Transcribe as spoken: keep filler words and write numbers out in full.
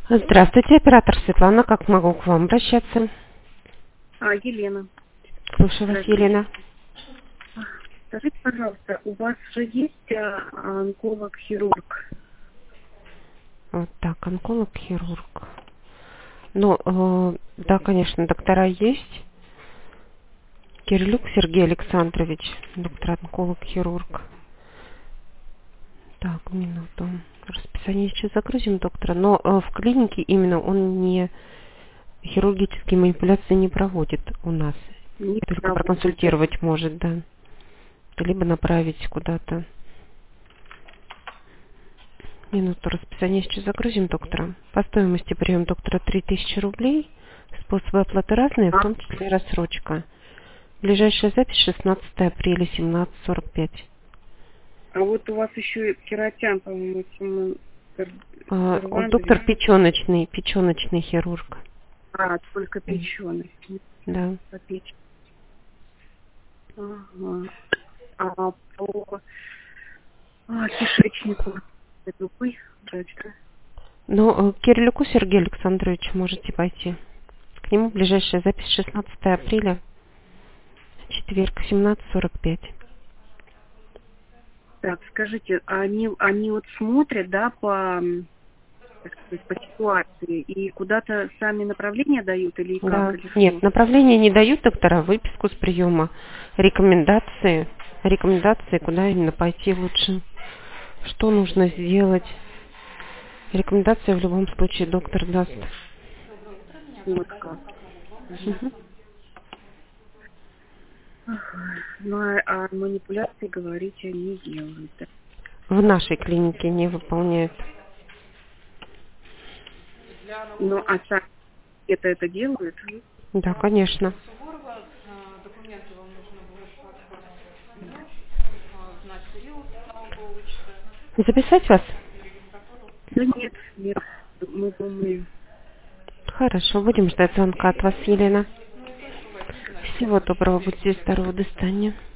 Здравствуйте, оператор Светлана. Как могу к вам обращаться? А, Елена. Слушаю вас, Здравствуйте. Елена. Скажите, пожалуйста, у вас же есть а, онколог-хирург? Вот так, онколог-хирург. Ну, э, да, конечно, доктора есть. Кирилюк Сергей Александрович, доктор-онколог-хирург. Так, минуту. Расписание сейчас загрузим доктора. Но э, в клинике именно он не хирургические манипуляции не проводит у нас. Не Только проводит. проконсультировать может, да. Либо направить куда-то. Минуту расписание сейчас загрузим доктора. По стоимости прием доктора три тысячи рублей. Способы оплаты разные, в А, том числе рассрочка. Ближайшая запись шестнадцатое апреля семнадцать сорок пять. а вот у вас еще и кератян, по-моему, Тимон Кар- А, он Карвандович. доктор печеночный, печеночный хирург. А, только печеный. Да. По печени. Ага. А по а, кишечнику это другой врач, да? Но к Кирилюку Сергею Александровичу можете пойти. К нему ближайшая запись шестнадцатое апреля, четверг, семнадцать сорок пять. Так, скажите, а они, они вот смотрят, да, по, м, так сказать, по ситуации и куда-то сами направления дают или как, Да. или Нет, что? направления не дают доктора, выписку с приема, рекомендации, рекомендации, куда именно пойти лучше, что нужно сделать. Рекомендации в любом случае доктор даст. Вот как. Мгм. Мгм. Ага. Ну, а, а манипуляции, говорите, не делают. Да? В нашей клинике не выполняют. Ну, а сами это это делают? Да, конечно. Записать вас? Да нет, нет, мы думаем. Хорошо, будем ждать звонка от вас, Елена. Всего доброго, будьте здоровы, до свидания.